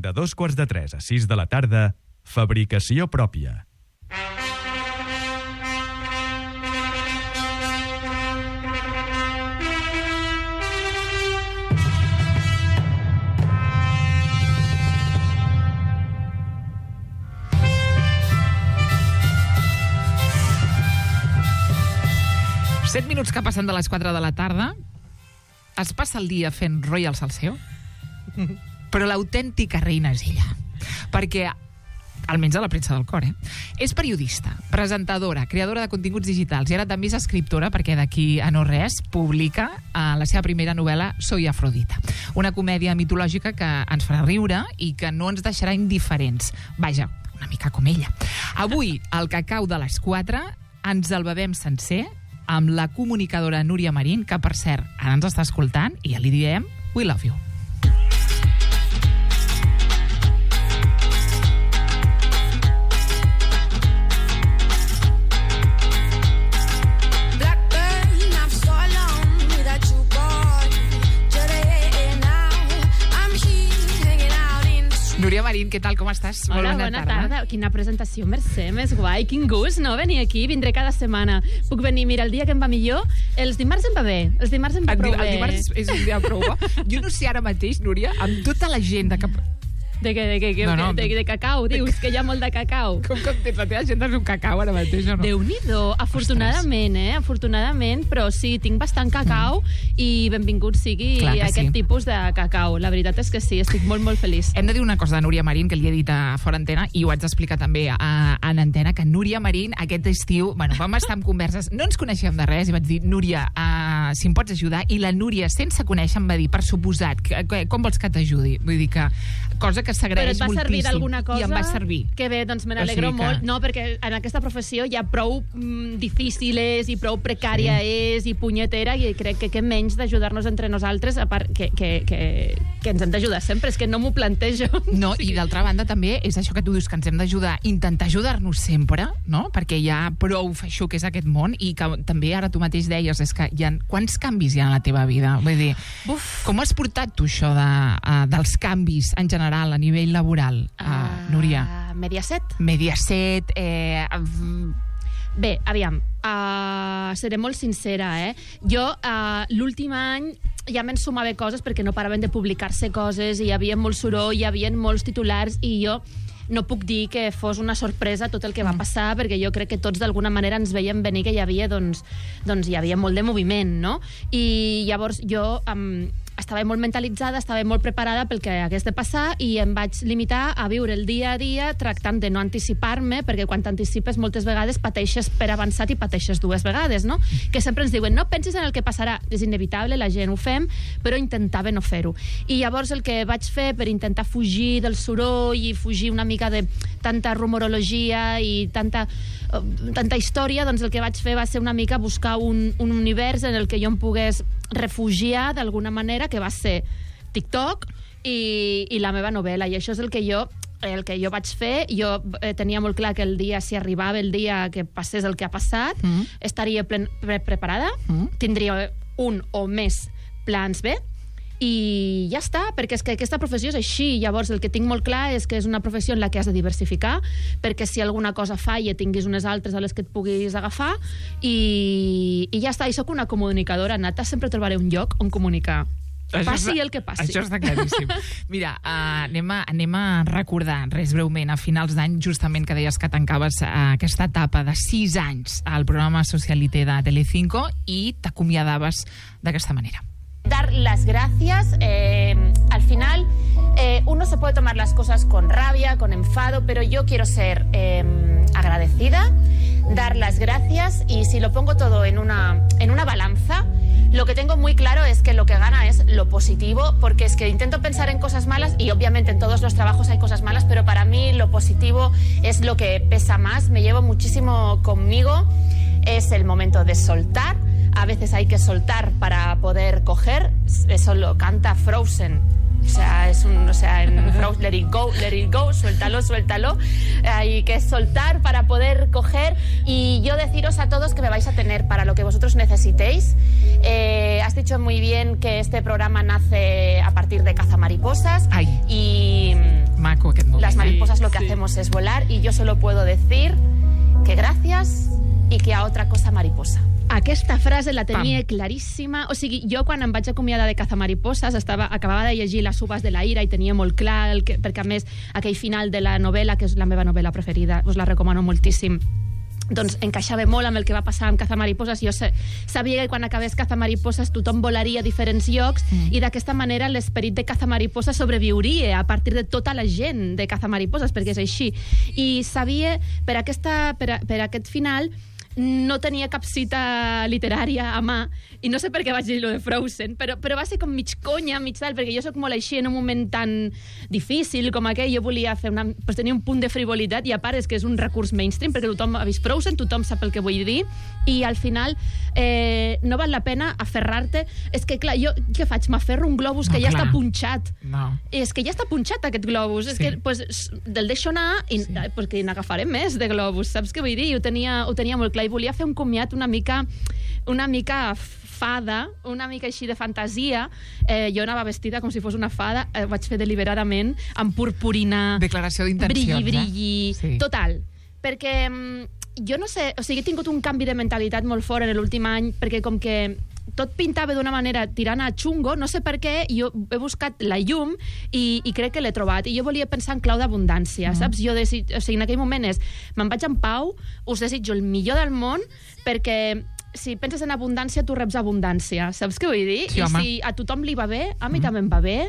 De 2:45 a 6 de la tarda, fabricació pròpia. Set minuts que passen de les 4 de la tarda. Es passa el dia fent Royal Salseo, però l'autèntica reina és ella. Perquè, almenys a la premsa del cor, és periodista, presentadora, creadora de continguts digitals i ara també és escriptora, perquè d'aquí a no res publica la seva primera novel·la Soy Afrodita, una comèdia mitològica que ens farà riure i que no ens deixarà indiferents. Vaja, una mica com ella. Avui, al cacau de les 4, ens el bevem sencer amb la comunicadora Núria Marín, que, per cert, ara ens està escoltant i ja li diem We love you. Núria Marín, què tal, com estàs? Hola, bona tarda. Quina presentació, Mercè, més guai. Quin gust, no? Venir aquí, vindré cada setmana. Puc venir, mira, el dia que em va millor, els dimarts em va bé, els dimarts em va prou bé. El dimarts és un dia prou bo. Jo no sé ara mateix, Núria, amb tota la gent de cacau, dius, que hi ha molt de cacau. Com tens la teva agenda és un cacau ara mateix, o no? Déu-n'hi-do, afortunadament, afortunadament, però sí, tinc bastant cacau i benvingut sigui aquest tipus de cacau. La veritat és que sí, estic molt, molt feliç. Hem de dir una cosa de Núria Marín, que li he dit a fora antena, i ho haig d'explicar també en antena, que Núria Marín aquest estiu, vam estar en converses, no ens coneixíem de res, i vaig dir, Núria, si em pots ajudar, i la Núria, sense conèixer, em va dir, per suposat, com vols que t'ajudi? Vull dir que, cosa que s'agraeix moltíssim. Però et va servir d'alguna cosa? I em va servir. Que bé, doncs me n'alegro molt. No, perquè en aquesta professió ja prou difícil és i prou precària és i punyetera, i crec que menys d'ajudar-nos entre nosaltres, a part que ens hem d'ajudar sempre, és que no m'ho plantejo. No, i d'altra banda també és això que tu dius, que ens hem d'ajudar, intentar ajudar-nos sempre, no? Perquè hi ha prou feixuc que és aquest món, i que també ara tu mateix deies, és que hi ha quants canvis hi ha en la teva vida? Vull dir, com has portat tu això dels canvis en general a nivell laboral, Núria? Mediaset. Bé, aviam, seré molt sincera, Jo, l'últim any ja m'ensumava coses perquè no paraven de publicar-se coses i hi havia molt soroll, hi havia molts titulars, i jo no puc dir que fos una sorpresa tot el que va passar, perquè jo crec que tots d'alguna manera ens veiem venir que hi havia, doncs hi havia molt de moviment, no? I llavors jo estava molt mentalitzada, estava molt preparada pel que hagués de passar, i em vaig limitar a viure el dia a dia tractant de no anticipar-me, perquè quan t'anticipes moltes vegades pateixes per avançat i pateixes dues vegades, no? Que sempre ens diuen, no pensis en el que passarà. És inevitable, la gent ho fem, però intentava no fer-ho. I llavors el que vaig fer per intentar fugir del soroll i fugir una mica de tanta rumorologia i tanta història, doncs el que vaig fer va ser una mica buscar un univers en el que jo em pogués refugiar d'alguna manera, que va ser TikTok i la meva novel·la, i això és el que jo vaig fer. Jo tenia molt clar que el dia, si arribava el dia que passés el que ha passat, estaria preparada, tindria un o més plans B, i ja està, perquè és que aquesta professió és així. Llavors el que tinc molt clar és que és una professió en la que has de diversificar, perquè si alguna cosa falla tinguis unes altres a les que et puguis agafar, i ja està. I soc una comunicadora nata, sempre trobaré un lloc on comunicar, passi el que passi. Això està claríssim. Mira, anem a recordar res breument, a finals d'any, justament que deies que tancaves aquesta etapa de 6 anys al programa Socialité de Telecinco, i t'acomiadaves d'aquesta manera. Dar las gracias, al final uno se puede tomar las cosas con rabia, con enfado, pero yo quiero ser agradecida, dar las gracias, y si lo pongo todo en una balanza, lo que tengo muy claro es que lo que gana es lo positivo, porque es que intento pensar en cosas malas, y obviamente en todos los trabajos hay cosas malas, pero para mí lo positivo es lo que pesa más, me llevo muchísimo conmigo, es el momento de soltar. A veces hay que soltar para poder coger. Eso lo canta Frozen. En Frozen, let it go, suéltalo. Hay que soltar para poder coger. Y yo deciros a todos que me vais a tener para lo que vosotros necesitéis. Has dicho muy bien que este programa nace a partir de Cazamariposas. Ay. Y mariposas lo que hacemos es volar y yo solo puedo decir que gracias i que a otra cosa mariposa. Aquesta frase la tenia claríssima. O sigui, jo quan em vaig acomiadar de Cazamariposas acabava de llegir Les uvas de la ira i tenia molt clar, perquè a més aquell final de la novel·la, que és la meva novel·la preferida, us la recomano moltíssim, doncs encaixava molt amb el que va passar amb Cazamariposas. Jo sabia que quan acabés Cazamariposas tothom volaria a diferents llocs i d'aquesta manera l'esperit de Cazamariposas sobreviuria a partir de tota la gent de Cazamariposas, perquè és així. I sabia, per aquest final, no tenia cap cita literària a mà, i no sé per què vaig dir lo de Frozen, però va ser com mig conya, mig tal, perquè jo soc molt així en un moment tan difícil com aquell, jo volia fer pues tenir un punt de frivolitat, i a part és que és un recurs mainstream, perquè tothom ha vist Frozen, tothom sap el que vull dir, i al final no val la pena aferrar-te. És que, clar, jo què faig? M'aferro un globus que ja està punxat. És que ja està punxat aquest globus. És que el deixo anar perquè n'agafaré més de globus, saps què vull dir? Ho tenia molt clar i volia fer un comiat una mica fada, una mica així de fantasia. Jo anava vestida com si fos una fada, ho vaig fer deliberadament, amb purpurina, declaració d'intencions, brilli, total. Perquè jo no sé, o sigui, he tingut un canvi de mentalitat molt fort en l'últim any, perquè com que tot pintava d'una manera tirant a xungo, no sé per què, jo he buscat la llum i crec que l'he trobat, i jo volia pensar en clau d'abundància, saps? Jo o sigui, en aquell moment me'n vaig en pau, us desitjo el millor del món, perquè si penses en abundància, tu reps abundància, saps què vull dir? Sí, i si a tothom li va bé, a mi també em va bé,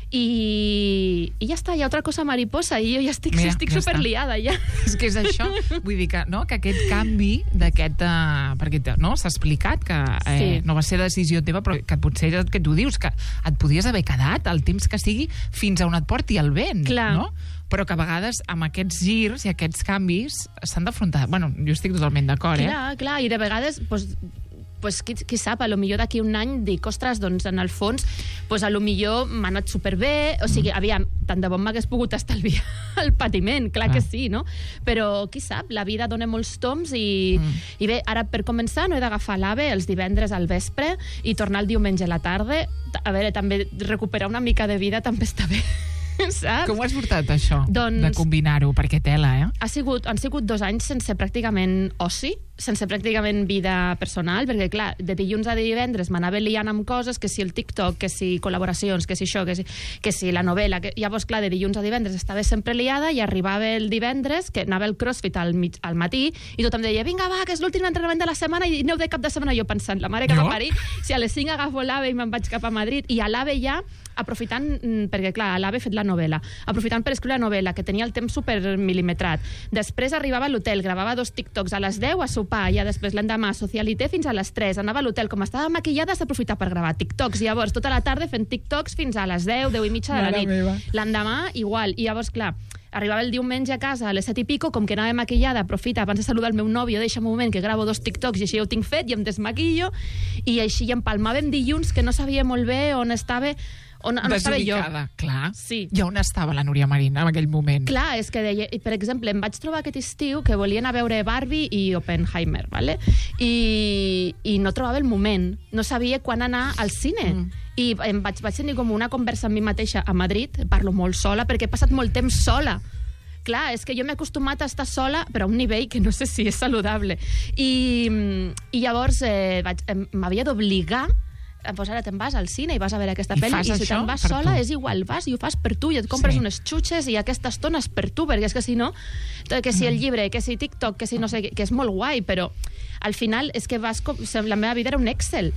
i ja està, hi ha otra cosa mariposa, i jo ja estic superliada, ja. És que és això, vull dir que aquest canvi d'aquest... perquè s'ha explicat que no va ser decisió teva, però que potser és el que tu dius, que et podies haver quedat el temps que sigui fins a on et porti el vent, no? Però que a vegades amb aquests girs i aquests canvis s'han d'afrontar. Bueno, jo estic totalment d'acord, Clar, i de vegades, pues qui sap, a lo millor d'aquí un any dic, ostres, doncs en el fons a lo millor m'ha anat superbé, o sigui, aviam, tant de bon m'hagués pogut estalviar el patiment, clar que sí, no? Però qui sap, la vida dona molts toms i bé, ara per començar no he d'agafar l'AVE els divendres al vespre i tornar el diumenge a la tarda. A veure, també recuperar una mica de vida també està bé. Saps? Com ho has portat, això, de combinar-ho? Perquè tela, Han sigut 2 anys sense pràcticament oci, sense pràcticament vida personal, perquè, clar, de dilluns a divendres m'anava liant amb coses, que si el TikTok, que si col·laboracions, que si això, que si la novel·la. Llavors, clar, de dilluns a divendres estava sempre liada i arribava el divendres, que anava al CrossFit al matí, i tothom deia, vinga, va, que és l'últim entrenament de la setmana, i aneu de cap de setmana. Jo pensant, la mare que va parir, si a les 5 agafo l'AVE i me'n vaig cap a Madrid, i a l'AVE ja aprofitant, perquè clar, a l'AVE he fet la novel·la, aprofitant per escriure la novel·la, que tenia el temps super milimetrat. Després arribava a l'hotel, gravava 2 TikToks a les 10 a sopar, ja després l'endemà socialité fins a les 3, anava a l'hotel, com estava maquillada s'aprofita per gravar TikToks, i llavors tota la tarda fent TikToks fins a les 10, 10 i mitja de la nit. L'endemà igual, i llavors clar, arribava el diumenge a casa a les 7 i pico, com que anava maquillada, aprofita abans de saludar el meu nòvio, deixa'm un moment que gravo 2 TikToks i així ja ho tinc fet i em desmaquillo, i així empalmàvem dilluns, que no sabia molt bé on estava jo. Clar. Sí. I on estava la Núria Marín en aquell moment? Clar, és que deia, per exemple, em vaig trobar aquest estiu que volien anar a veure Barbie i Oppenheimer, ¿vale? I no trobava el moment, no sabia quan anar al cine. I vaig tenir com una conversa amb mi mateixa a Madrid, parlo molt sola, perquè he passat molt temps sola. Clar, és que jo m'he acostumat a estar sola, però a un nivell que no sé si és saludable. I llavors m'havia d'obligar, doncs ara te'n vas al cine i vas a veure aquesta pel·li, i si te'n vas sola és igual, vas i ho fas per tu, i et compres unes xutxes i aquesta estona és per tu, perquè és que si no, que si el llibre, que si TikTok, que si no sé què, que és molt guai, però al final és que la meva vida era un Excel.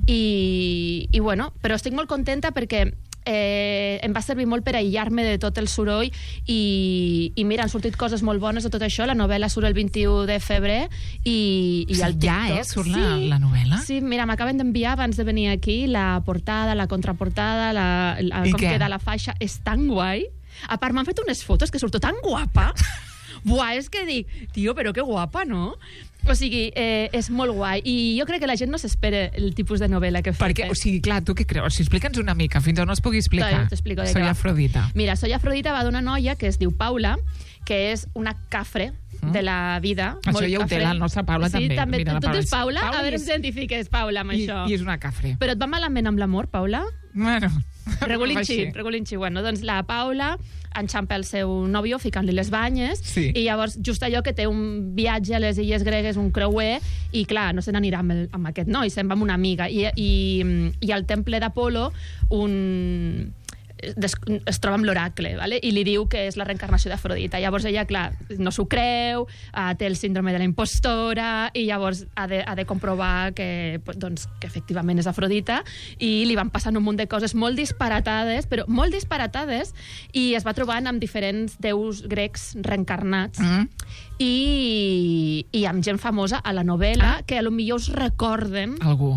I bueno, però estic molt contenta perquè em va servir molt per aïllar-me de tot el soroll i mira, han sortit coses molt bones de tot això. La novel·la surt el 21 de febrer i el TikTok. Ja, surt la novel·la? Sí, mira, m'acaben d'enviar abans de venir aquí la portada, la contraportada, com queda la faixa. És tan guai. A part, m'han fet unes fotos que surto tan guapa. Buah, és que dic, tio, però que guapa, no? O sigui, és molt guai. I jo crec que la gent no s'espera el tipus de novel·la que fa. Perquè, o sigui, clar, tu què creus? O sigui, explica'ns una mica, fins on es pugui explicar. T'explico. Soy Afrodita. Mira, Soy Afrodita va d'una noia que es diu Paula, que és una cafre de la vida. Això ja ho té la nostra Paula, també. Sí, també. Tu ets Paula? A veure si t'identifiques, Paula, amb això. I és una cafre. Però et va malament amb l'amor, Paula? Bueno, Regulinchi. Bueno, doncs la Paula enxampa el seu nòvio ficant-li les banyes i llavors just allò que té un viatge a les Illes Gregues, un creuer, i clar, no se n'anirà amb aquest noi, se'n va amb una amiga. I al temple d'Apolo es troba amb l'oracle, ¿vale? I li diu que és la reencarnació d'Afrodita. Llavors ella, clar, no s'ho creu, té el síndrome de la impostora i llavors ha de comprovar que efectivament és Afrodita, i li van passant un munt de coses molt disparatades, però molt disparatades, i es va trobant amb diferents déus grecs reencarnats i amb gent famosa a la novel·la que potser us recorden algú.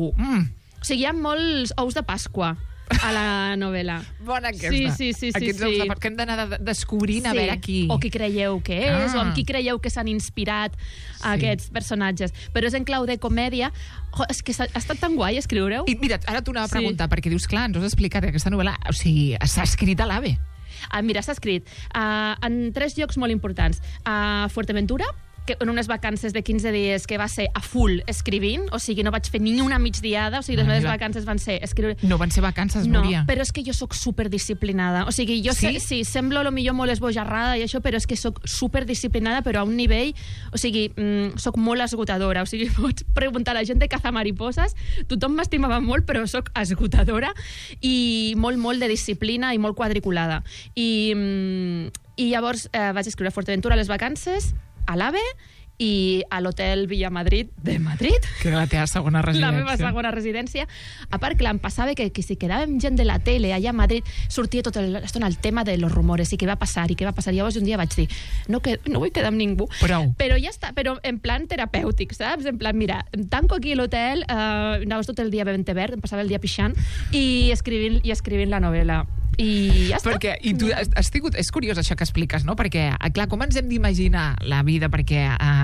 O sigui, hi ha molts ous de Pasqua a la novel·la. Bona aquesta. Sí. Aquests ous de Pasqua que hem d'anar descobrint a veure qui... O qui creieu que és, o amb qui creieu que s'han inspirat aquests personatges. Però és en clau de comèdia. És que ha estat tan guai escriure-ho. I mira, ara t'ho anava a preguntar, perquè dius, clar, ens has explicat que aquesta novel·la, o sigui, s'ha escrit a l'AVE. Mira, s'ha escrit en 3 llocs molt importants. A Fuerteventura, que en unes vacances de 15 dies que va ser a full escrivint, o sigui, no vaig fer ni una migdiada, o sigui, les meves vacances van ser escriure... No van ser vacances, Núria. No, però és que jo sóc superdisciplinada. O sigui, jo sí, semblo millor molt esbojarrada i això, però és que sóc superdisciplinada, però a un nivell... O sigui, sóc molt esgotadora. O sigui, pots preguntar a la gent de Cazamariposas, tothom m'estimava molt, però sóc esgotadora i molt de disciplina i molt quadriculada. I llavors vaig escriure a Fuerteventura les vacances, a l'AVE i a l'hotel Villa Madrid de Madrid. Que era la teva segona residència. La meva segona residència. A part que em passava que si quedàvem gent de la tele allà a Madrid, sortia tota l'estona el tema de los rumores i què va passar. Llavors un dia vaig dir, no vull quedar amb ningú. Però ja està, però en plan terapèutic, saps? En plan, mira, tanco aquí l'hotel, anaves tot el dia bevent te verd, em passava el dia pixant i escrivint la novel·la. I ja està. I tu has tingut... És curiós això que expliques, no? Perquè, clar, com ens hem d'imaginar la vida perquè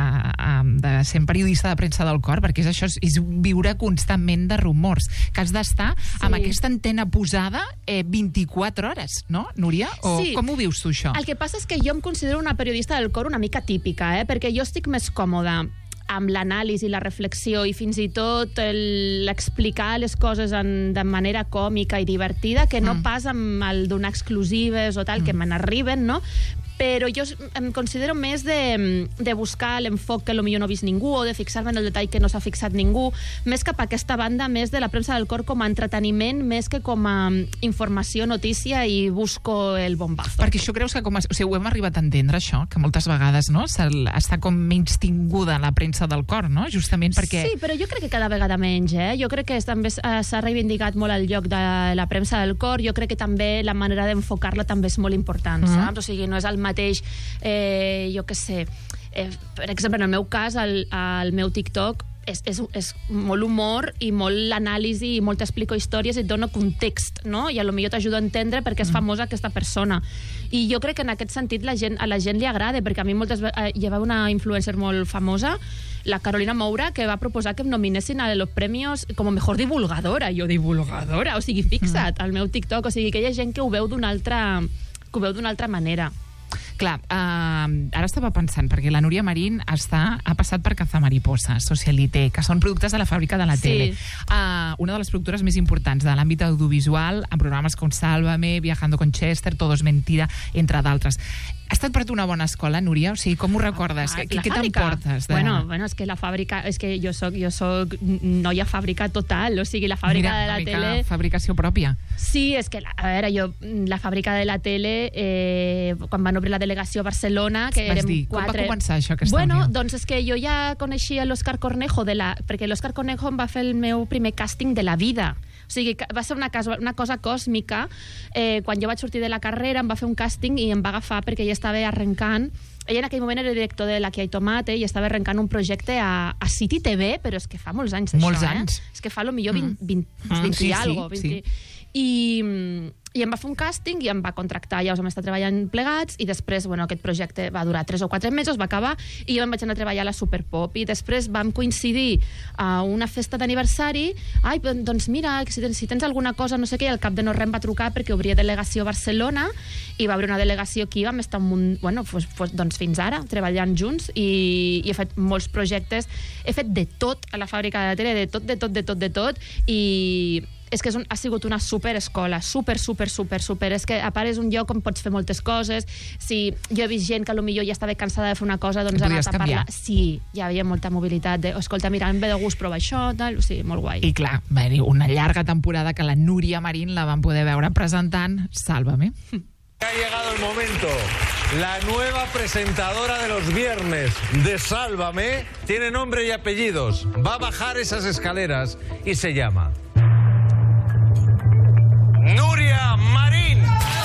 de ser periodista de premsa del cor, perquè és això, és viure constantment de rumors, que has d'estar amb aquesta antena posada 24 hores, no, Núria? O com ho vius tu, això? El que passa és que jo em considero una periodista del cor una mica típica, perquè jo estic més còmoda amb l'anàlisi, la reflexió i fins i tot l'explicar les coses de manera còmica i divertida, que no pas amb el donar exclusives o tal, que me n'arriben, no? Però jo em considero més de buscar l'enfoc que potser no ha vist ningú o de fixar-me en el detall que no s'ha fixat ningú, més cap a aquesta banda més de la premsa del cor com a entreteniment més que com a informació, notícia i busco el bombazo. Perquè això creus que o sigui, ho hem arribat a entendre, això, que moltes vegades no, està com menys tinguda la premsa del cor, no? Justament perquè... Sí, però jo crec que cada vegada menys, Jo crec que també s'ha reivindicat molt el lloc de la premsa del cor, jo crec que també la manera d'enfocar-la també és molt important, saps? O sigui, no és el mateix, jo què sé, per exemple, en el meu cas, el meu TikTok és molt humor i molt anàlisi i molt t'explico històries i et dono context, no? I potser t'ajudo a entendre perquè és famosa aquesta persona. I jo crec que en aquest sentit a la gent li agrada, perquè a mi moltes vegades hi havia una influencer molt famosa, la Carolina Moura, que va proposar que em nominessin a los premios com a mejor divulgadora. Jo, divulgadora? O sigui, fixa't, al meu TikTok. O sigui, que hi ha gent que ho veu d'una altra manera. Clar, ara estava pensant, perquè la Núria Marín ha passat per Cazamariposas, Socialité, que són productes de la fàbrica de la tele. Una de les productores més importants de l'àmbit audiovisual, amb programes com Sálvame, Viajando con Chester, Todo es mentira, entre d'altres. Ha estat per tu una bona escola, Núria? O sigui, com ho recordes? Què t'emportes? Bueno, és que la fàbrica... És que jo soc noia fàbrica total, o sigui, la fàbrica de la tele... Mira, fabricació pròpia. Sí, és que, a veure, la fàbrica de la tele, quan van obrir la delegació a Barcelona, que érem 4... Com va començar això que doncs és que jo ja coneixia l'Òscar Cornejo, perquè l'Òscar Cornejo em va fer el meu primer càsting de la vida. O sigui, va ser una cosa còsmica. Quan jo vaig sortir de la carrera em va fer un càsting i em va agafar perquè ja estava arrencant. Ella en aquell moment era director de Aquí hay tomate i estava arrencant un projecte a City TV, però és que fa molts anys, això. Molts anys. És que fa potser 20 i algo. I em va fer un càsting i em va contractar, ja vam estar treballant plegats i després, aquest projecte va durar 3 o 4 mesos, va acabar i jo em vaig anar a treballar a la Superpop i després vam coincidir a una festa d'aniversari. Doncs mira, si tens alguna cosa, no sé què, i al cap de no res em va trucar perquè obria delegació a Barcelona i va obrir una delegació aquí, vam estar doncs fins ara treballant junts i he fet molts projectes, he fet de tot a la fàbrica de la tele, de tot és que ha sigut una superescola, super. És que a part és un lloc on pots fer moltes coses. Si jo he vist gent que potser ja estava cansada de fer una cosa, doncs ha anat a parlar. Sí, hi havia molta mobilitat de, escolta, mira, em ve de gust provar això, tal. Sí, molt guai. I clar, va haver una llarga temporada que la Núria Marín la van poder veure presentant Sálvame. Ha llegado el momento. La nueva presentadora de los viernes de Sálvame tiene nombre y apellidos. Va a bajar esas escaleras y se llama Núria Marín.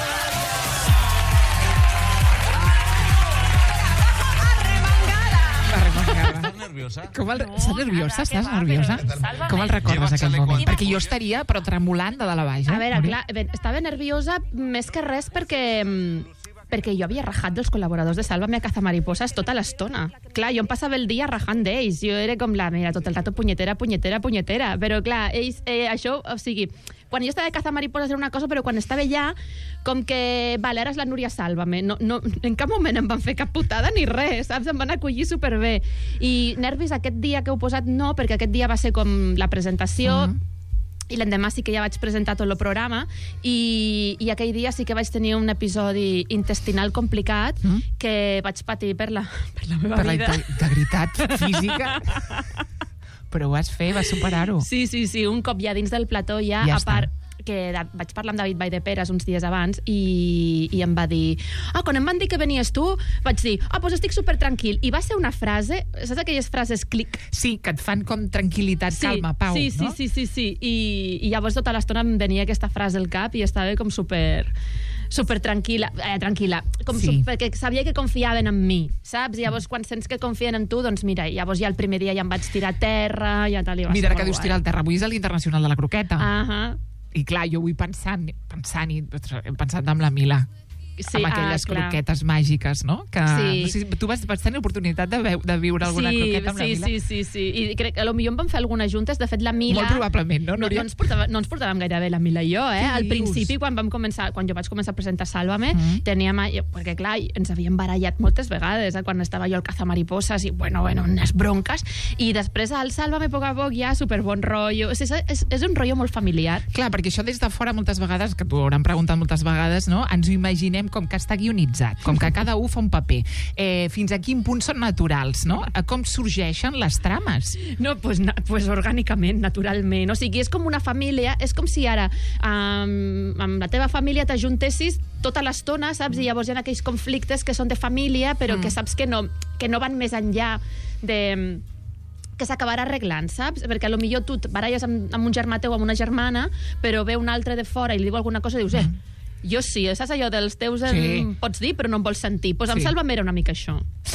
¿Estás nerviosa? Estàs nerviosa? Estàs nerviosa? Com el recordes, aquell moment? Perquè jo estaria, però tremolant de dalt a baix. A veure, clar, estava nerviosa més que res perquè jo havia rajat dels col·laboradors de Sálvame a Cazamariposas tota l'estona. Clar, jo em passava el dia rajant d'ells. Jo era com mira, tot el rato punyetera. Però clar, ells, això, o sigui, quan jo estava a Cazamariposas era una cosa, però quan estava allà, com que, vale, ara és la Núria Sálvame. No, en cap moment em van fer cap putada ni res, saps? Em van acollir superbé. I nervis aquest dia que heu posat no, perquè aquest dia va ser com la presentació, i l'endemà sí que ja vaig presentar tot el programa i aquell dia sí que vaig tenir un episodi intestinal complicat que vaig patir per la meva vida. Per la integritat física. Però ho vas fer, vas superar-ho. Sí, un cop ja dins del plató ja a part que vaig parlar amb David Valldeperes uns dies abans i em va dir quan em van dir que venies tu, vaig dir doncs estic supertranquil. I va ser una frase, saps aquelles frases clic? Sí, que et fan com tranquil·litat, calma, pau, no? Sí. I llavors tota l'estona em venia aquesta frase al cap i estava com super tranquil·la, perquè sabia que confiaven en mi, saps? I llavors quan sents que confien en tu, doncs mira, llavors ja el primer dia ja em vaig tirar a terra, ja tal, i va ser molt guai. Mira, que dius tirar a terra, avui és l'Internacional de la Croqueta. I clar, jo vull pensant amb la Mila, amb aquelles croquetes màgiques, no? Que, no sé, tu vas tenir l'oportunitat de viure alguna croqueta amb la Mila? Sí. I crec que potser em van fer algunes juntes. De fet, la Mila... Molt probablement, no, Núria? No ens portàvem gaire bé, la Mila i jo, Al principi, quan jo vaig començar a presentar Sálvame, teníem... Perquè, clar, ens havíem barallat moltes vegades, quan estava jo al Cazamariposas, i, bueno, unes bronques, i després al Sálvame, a poc a poc, ja superbon rotllo. És un rotllo molt familiar. Clar, perquè això des de fora moltes vegades, que t'ho hauran preguntat moltes vegades, no? Ens ho imaginem com que està guionitzat, com que cada un fa un paper. Fins a quin punt són naturals, no? Com sorgeixen les trames? No, pues orgànicament, naturalment. O sigui, és com una família, és com si ara amb la teva família t'ajuntessis tota l'estona, saps? I llavors hi ha aquells conflictes que són de família, però que saps que no van més enllà de... que s'acabarà arreglant, saps? Perquè potser tu et baralles amb un germà teu o amb una germana, però ve un altre de fora i li diu alguna cosa i dius, jo sí, saps allò dels teus pots dir però no em vols sentir. Doncs amb Sálvame era una mica això.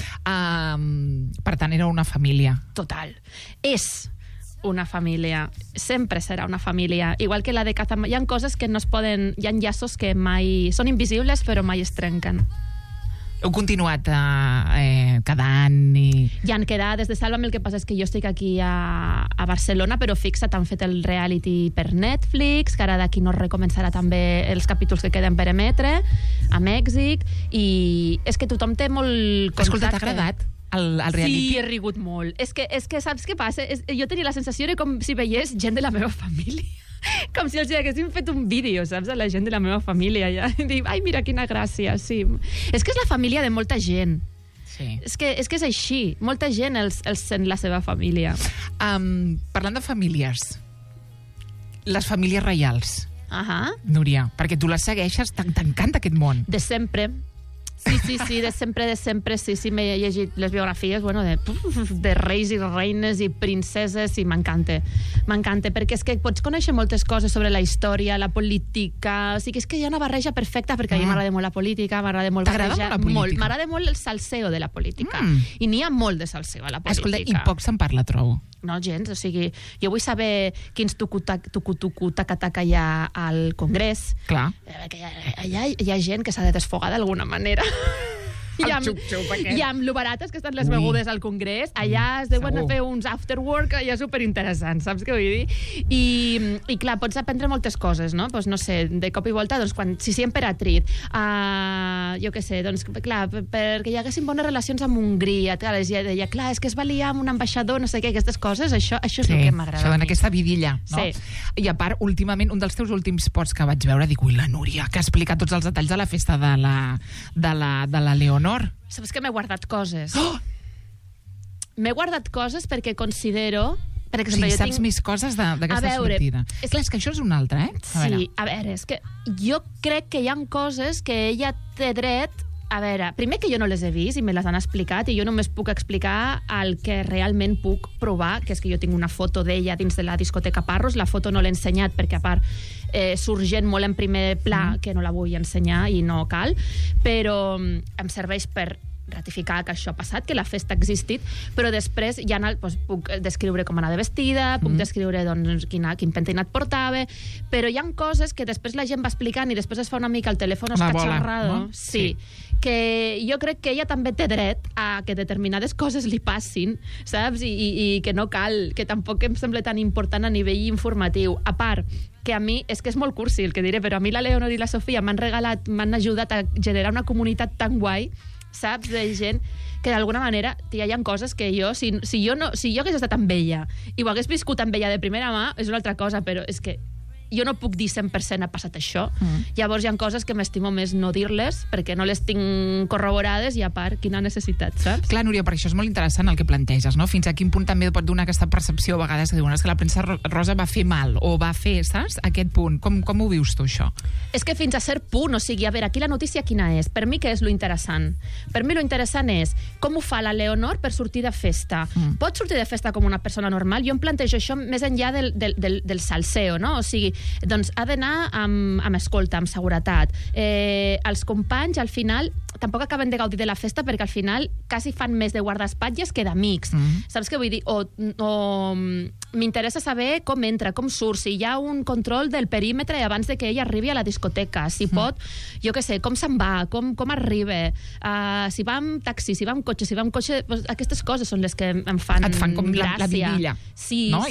Per tant, era una família. Total. És una família. Sempre serà una família. Igual que la de Cazamariposas. Hi ha coses que no es poden... Hi ha llaços que mai... Són invisibles però mai es trenquen. Heu continuat quedant i... Ja han quedat des de Sálvame, el que passa és que jo estic aquí a Barcelona, però fixa't, han fet el reality per Netflix, que ara d'aquí no recomençarà també els capítols que queden per emetre, a Mèxic, i és que tothom té molt contacte. Escolta, t'ha agradat el reality? Sí, he rigut molt. És que saps què passa? Jo tenia la sensació de com si veiés gent de la meva família. Com si els haguessin fet un vídeo, saps? A la gent de la meva família. Ja. I dic, ai, mira quina gràcia, sí. És que és la família de molta gent. Sí. És que és així. Molta gent els sent la seva família. Parlant de famílies, les famílies reials, Núria, perquè tu les segueixes, t'encanta aquest món. De sempre. Sí, de sempre, sí, m'he llegit les biografies, bueno, de reis i reines i princeses, i m'encanta, perquè és que pots conèixer moltes coses sobre la història, la política, o sigui, és que hi ha una barreja perfecta, perquè a mi m'agrada molt la política, m'agrada molt barrejar, m'agrada molt el salseo de la política, i n'hi ha molt de salseo a la política. Escolta, i poc se'n parla, trobo. No, gens, o sigui, jo vull saber quins tucu-taca hi ha al Congrés. Clar. Hi ha gent que s'ha de desfogar d'alguna manera. I amb lo barates que estan les begudes al Congrés, allà es deuen fer uns after work allà superinteressants, saps què vull dir? I clar, pots aprendre moltes coses, no? Pues no sé, de cop i volta, doncs, quan si emperatriz, jo què sé, doncs, clar, perquè hi haguessin bones relacions amb Hongria, clar, deia, clar, és que es va liar amb un ambaixador, no sé què, aquestes coses, això és el que m'agrada. Això dona aquesta vidilla, no? Sí. I a part, últimament, un dels teus últims posts que vaig veure, dic, ui, la Núria, que ha explicat tots els detalls de la festa de la Leonor. Saps que m'he guardat coses? Oh! M'he guardat coses perquè considero... saps més coses d'aquesta sortida. Clar, és que això és una altra, A veure, és que jo crec que hi ha coses que ella té dret. A veure, primer que jo no les he vist i me les han explicat i jo només puc explicar el que realment puc provar, que és que jo tinc una foto d'ella dins de la discoteca Parros. La foto no l'he ensenyat perquè, a part, surt gent molt en primer pla que no la vull ensenyar i no cal, però em serveix per ratificar que això ha passat, que la festa ha existit, però després ja puc descriure com anava vestida, puc descriure doncs, quin pentinat portava, però hi ha coses que després la gent va explicant i després es fa una mica el telèfon escatxarrado. No? Sí, que jo crec que ella també té dret a que determinades coses li passin, saps? I que no cal, que tampoc em sembla tan important a nivell informatiu. A part, que a mi, és que és molt cursi el que diré, però a mi la Leonor i la Sofia m'han ajudat a generar una comunitat tan guai, saps, de gent que d'alguna manera hi ha coses que jo, si jo hagués estat amb ella i ho hagués viscut amb ella de primera mà, és una altra cosa, però és que jo no puc dir 100% ha passat això. Llavors hi ha coses que m'estimo més no dir-les perquè no les tinc corroborades i a part, quina necessitat, saps? Clar, Núria, per això és molt interessant el que planteges, no? Fins a quin punt també pot donar aquesta percepció a vegades que diuen que la premsa rosa va fer mal o va fer, saps? Aquest punt. Com ho vius tu, això? És que fins a cert punt, o sigui, a veure, aquí la notícia quina és? Per mi què és lo interessant? Per mi lo interessant és com ho fa la Leonor per sortir de festa. Pot sortir de festa com una persona normal? Jo em plantejo això més enllà del salseo, no? O sigui, doncs ha d'anar amb escolta, amb seguretat. Els companys, al final, tampoc acaben de gaudir de la festa perquè al final quasi fan més de guardaespatlles que d'amics. Saps què vull dir? O m'interessa saber com entra, com surt, si hi ha un control del perímetre abans de que ella arribi a la discoteca, si pot, jo què sé, com se'n va, com arriba, si va amb taxi, si va amb cotxe, doncs aquestes coses són les que em fan et fan com gràcia. La vidilla. Sí, no?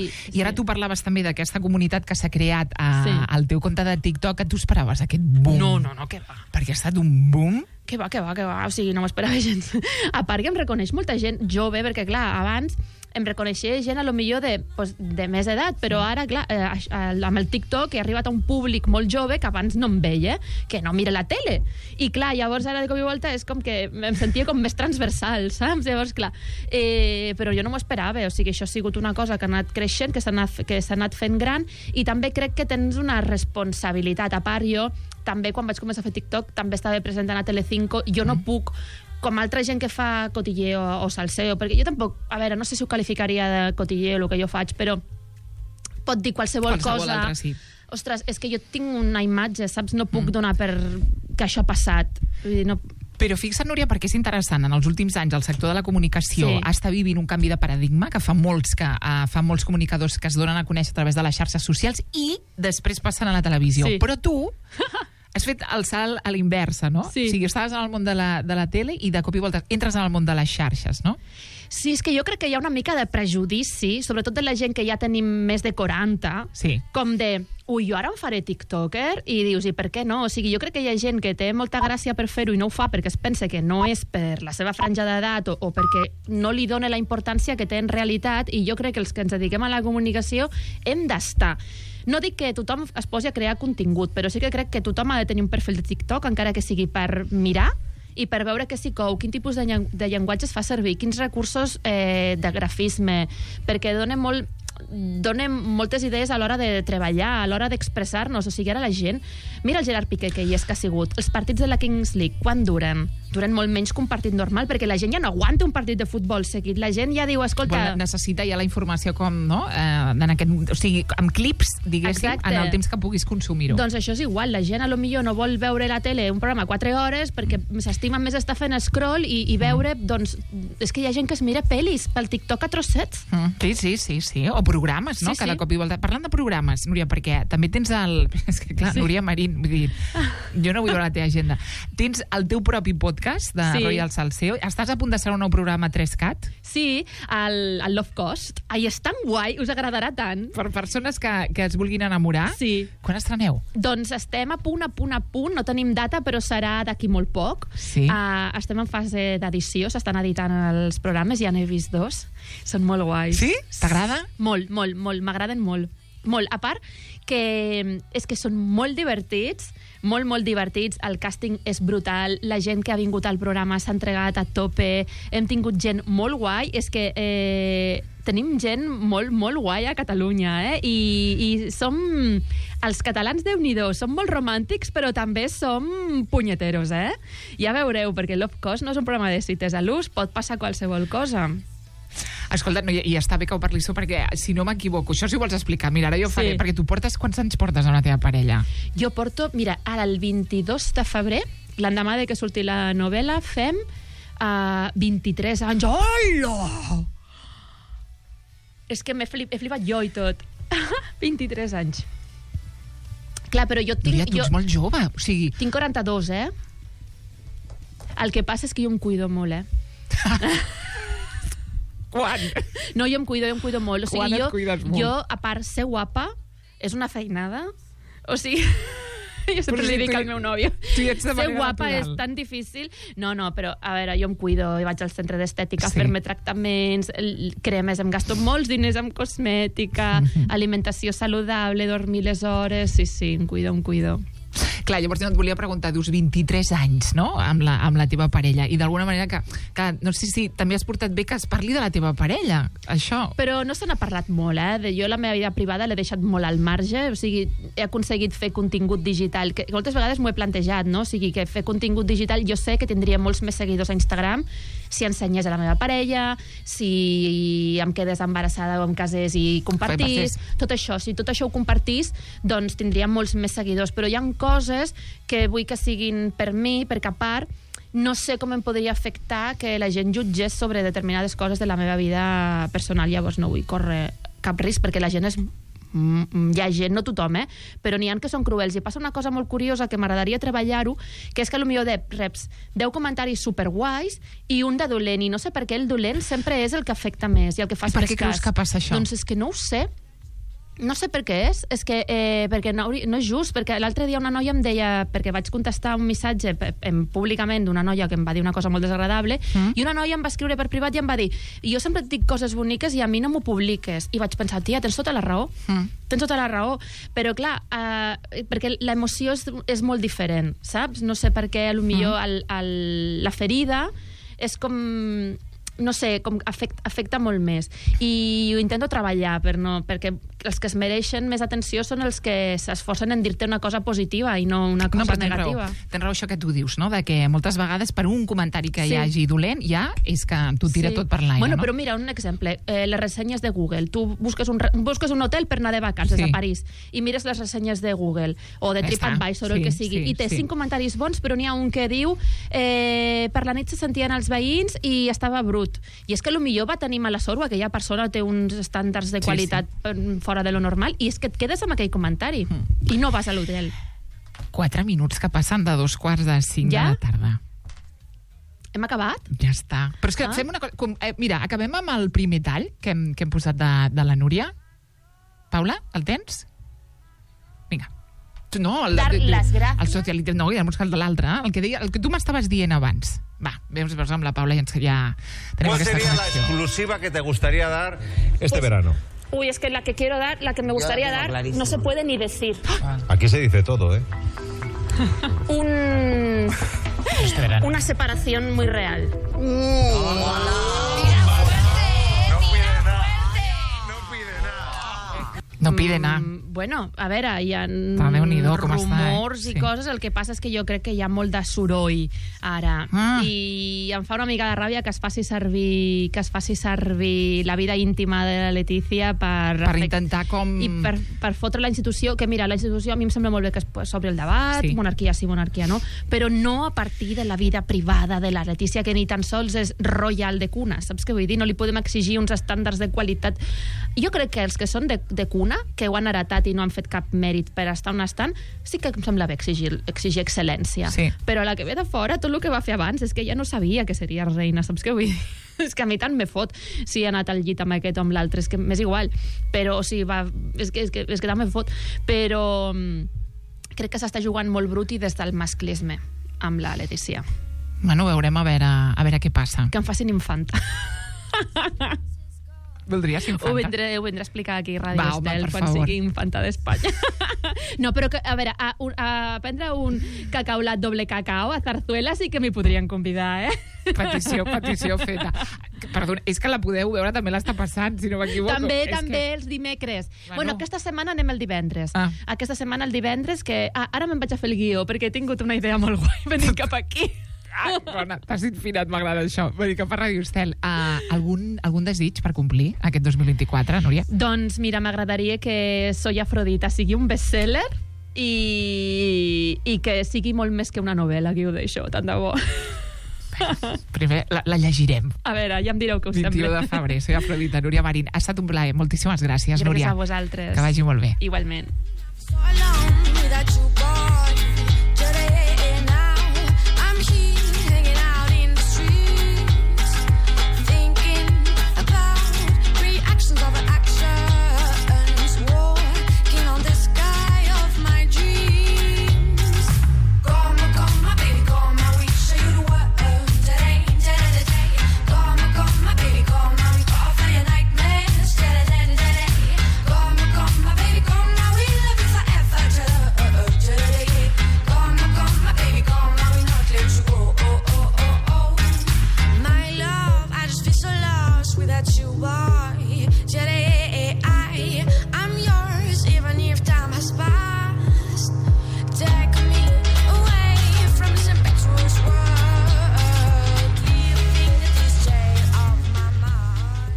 I ara tu parlaves també d'aquesta comunitat que s'ha creat al teu compte de TikTok, que tu esperaves aquest boom. No, què va. Perquè ha estat un boom. Que va, o sigui, no m'esperava gens. A part que em reconeix molta gent jove, perquè clar, abans em reconeixia gent a lo millor de més edat, però ara, clar, amb el TikTok he arribat a un públic molt jove que abans no em veia, que no mira la tele. I clar, llavors ara de cop i volta és com que em sentia com més transversal, saps? Llavors, clar, però jo no m'ho esperava, o sigui, això ha sigut una cosa que ha anat creixent, que s'ha anat fent gran, i també crec que tens una responsabilitat. A part, jo també, quan vaig començar a fer TikTok, també estava present a Telecinco, jo no puc, com altra gent que fa cotilleo o salseo, perquè jo tampoc, a veure, no sé si ho qualificaria de cotilleo el que jo faig, però pot dir qualsevol cosa. Altra, sí. Ostres, és que jo tinc una imatge, saps? No puc donar per que això ha passat. Vull dir, no... Però fixa't, Núria, perquè és interessant. En els últims anys el sector de la comunicació està vivint un canvi de paradigma que fa molts comunicadors que es donen a conèixer a través de les xarxes socials i després passen a la televisió. Sí. Però tu has fet el salt a l'inversa, no? Sí. O sigui, estaves en el món de la tele i de cop i volta entres en el món de les xarxes, no? Sí, és que jo crec que hi ha una mica de prejudici, sobretot de la gent que ja tenim més de 40, com de, jo ara em faré tiktoker, i dius, i per què no? O sigui, jo crec que hi ha gent que té molta gràcia per fer-ho i no ho fa perquè es pensa que no és per la seva franja d'edat o perquè no li dona la importància que té en realitat, i jo crec que els que ens dediquem a la comunicació hem d'estar. No dic que tothom es posi a crear contingut, però sí que crec que tothom ha de tenir un perfil de TikTok, encara que sigui per mirar i per veure què s'hi cou, quin tipus de llenguatge es fa servir, quins recursos de grafisme, perquè dona moltes idees a l'hora de treballar, a l'hora d'expressar-nos. O sigui, ara la gent... Mira el Gerard Piqué, que hi és que ha sigut. Els partits de la Kings League, quan duren? Duren molt menys que un partit normal, perquè la gent ja no aguanta un partit de futbol seguit. La gent ja diu, escolta... necessita ja la informació com, no? O sigui, amb clips, diguéssim, en el temps que puguis consumir-ho. Doncs això és igual. La gent a lo millor no vol veure la tele un programa 4 hores perquè s'estima més estar fent scroll i veure, doncs... És que hi ha gent que es mira pel·lis pel TikTok a trossets. Sí. O programes, no? Cada cop i volta. Parlant de programes, Núria, perquè també tens el... És que, clar, Núria Marín, vull dir, jo no vull veure la teva agenda. Tens el teu propi podcast podcast de Sí. Royal Salseo. Estàs a punt de ser un nou programa 3CAT? Sí, el Love Cost. Ai, és tan guai, us agradarà tant. Per persones que es vulguin enamorar? Sí. Quan estreneu? Doncs estem a punt, no tenim data, però serà d'aquí molt poc. Sí. Estem en fase d'edició, s'estan editant els programes, ja n'he vist 2. Són molt guais. Sí? T'agrada? Molt, m'agraden molt. Molt. A part, que és que són molt divertits, molt divertits, el càsting és brutal, la gent que ha vingut al programa s'ha entregat a tope, hem tingut gent molt guai, és que tenim gent molt guai a Catalunya, i som... Els catalans, Déu-n'hi-do, som molt romàntics, però també som punyeteros, Ja veureu, perquè Love Cost no és un programa de cites a l'ús, pot passar qualsevol cosa. Escolta, no, i està bé que ho parlis tu, perquè si no m'equivoco, això si ho vols explicar, mira, ara jo ho faré, Sí. perquè tu quants anys portes amb la teva parella? Jo porto, mira, ara el 22 de febrer, l'endemà de que surti la novel·la, fem 23 anys. Hola! És que he flipat jo i tot. 23 anys. Clar, però jo tinc... Núria, tu ets molt jove, o sigui... Tinc 42, El que passa és que jo em cuido molt, Quan? No, jo em cuido molt. O sigui, Quan et cuides molt? Jo, a part, ser guapa és una feinada. O sigui... Jo sempre Però si li dic tu- al meu nòvio. tu ja ets de Ser manera guapa natural. és tan difícil. No, però, a veure, jo em cuido i vaig al centre d'estètica a Sí. fer-me tractaments, cremes, em gasto molts diners en cosmètica, alimentació saludable, dormir les hores... Sí, em cuido. Clar, llavors jo et volia preguntar, dius 23 anys, no?, amb la teva parella, i d'alguna manera que no sé si també has portat bé que es parli de la teva parella, això. Però no se n'ha parlat molt, Jo la meva vida privada l'he deixat molt al marge, o sigui, he aconseguit fer contingut digital, que moltes vegades m'ho he plantejat, no? O sigui, que fer contingut digital, jo sé que tindria molts més seguidors a Instagram si ensenyés a la meva parella, si em quedés embarassada o em casés i compartís, tot això, si tot això ho compartís, doncs tindria molts més seguidors, però hi ha coses que vull que siguin per mi, perquè a part no sé com em podria afectar que la gent jutgés sobre determinades coses de la meva vida personal, llavors no vull córrer cap risc, perquè la gent és... Hi ha gent, no tothom, però n'hi ha que són cruels. I passa una cosa molt curiosa que m'agradaria treballar-ho, que és que potser reps 10 comentaris superguais i un de dolent, i no sé per què el dolent sempre és el que afecta més i el que fas Per més què creus cas. que passa això? Doncs és que no ho sé. No sé per què és que perquè no és just, perquè l'altre dia una noia em deia, perquè vaig contestar un missatge públicament d'una noia que em va dir una cosa molt desagradable, i una noia em va escriure per privat i em va dir, jo sempre et dic coses boniques i a mi no m'ho publiques, i vaig pensar, tia, tens tota la raó, tens tota la raó, però clar, perquè l'emoció és molt diferent, saps? No sé per què potser la ferida és com... no sé, com afecta molt més. I ho intento treballar, perquè els que es mereixen més atenció són els que s'esforcen en dir-te una cosa positiva i no una cosa negativa. Tens raó això que tu dius, no?, de que moltes vegades per un comentari que hi hagi dolent ja és que t'ho tira tot per l'aire, bueno, no? Però mira, un exemple, les ressenyes de Google. Tu busques un hotel per anar de vacances a París i mires les ressenyes de Google o de TripAdvisor o el que sigui, i té 5 comentaris bons, però n'hi ha un que diu per la nit se sentien els veïns i estava brut. I és que potser va tenir mala sort o aquella persona té uns estàndards de qualitat fora de lo normal, i és que et quedes amb aquell comentari i no vas a l'hotel. 4 minuts que passen de 2:45 de la tarda. Hem acabat? Ja està. Però és que fem una cosa... Mira, acabem amb el primer tall que hem posat de la Núria. Paula, el tens? Vinga. No, Dar les gràcies. el socialista, no, ja hem buscat l'altre, el que tu m'estaves dient abans. Va, veus amb la Paula i ja tenim ¿Cuál aquesta sería la connexió. exclusiva que te gustaría dar este verano? Uy, es que la que quiero dar, la que me gustaría dar, no se puede ni decir. Aquí se dice todo, ¿eh? Una separación muy real. No pide nada. Bueno, a veure, hi ha Déu-n'hi-do, com rumors està, i coses, el que passa és que jo crec que hi ha molt de soroll ara, i em fa una mica de ràbia que es faci servir la vida íntima de la Letícia per intentar com... i per fotre la institució, que mira, la institució a mi em sembla molt bé que s'obri el debat, monarquia sí, monarquia no, però no a partir de la vida privada de la Letícia, que ni tan sols és royal de cuna, saps què vull dir? No li podem exigir uns estàndards de qualitat. Jo crec que els que són de cuna corona, que ho han heretat i no han fet cap mèrit per estar on estan, sí que em sembla bé exigir excel·lència. Sí. Però la que ve de fora, tot el que va fer abans, és que ja no sabia que seria reina, saps què vull dir? És que a mi tant me fot si ha anat al llit amb aquest o amb l'altre, és que m'és igual, però o sigui, és que tant me fot, però crec que s'està jugant molt brut i des del masclisme amb la Letícia. Bueno, veurem a veure què passa. Que em facin infanta. Voldries infanta? Ho vindré a explicar aquí a Ràdio Estel quan favor. sigui infanta d'Espanya. No, però, a veure, a prendre un cacaulat doble cacao a Zarzuela sí que m'hi podrien convidar, eh? Petició feta. Perdona, és que la podeu veure, també l'està passant, si no m'equivoco. També els dimecres. Bueno, aquesta setmana anem el divendres. Aquesta setmana el divendres, que ara me'n vaig a fer el guió, perquè he tingut una idea molt guai venint cap aquí. Bona, t'has infinat, m'agrada això. Vull dir que per Ràdio Estel, algun desig per complir aquest 2024, Núria? Doncs mira, m'agradaria que Soy Afrodita sigui un bestseller i que sigui molt més que una novel·la, que ho deixo, tant de bo. Primer la llegirem. A veure, ja em direu què us 21 sembla. de febrer, Soy Afrodita, Núria Marín. Ha estat un plaer, moltíssimes gràcies, Núria. Gràcies a vosaltres. Que vagi molt bé. Igualment.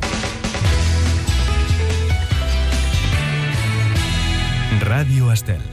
Ràdio Estel.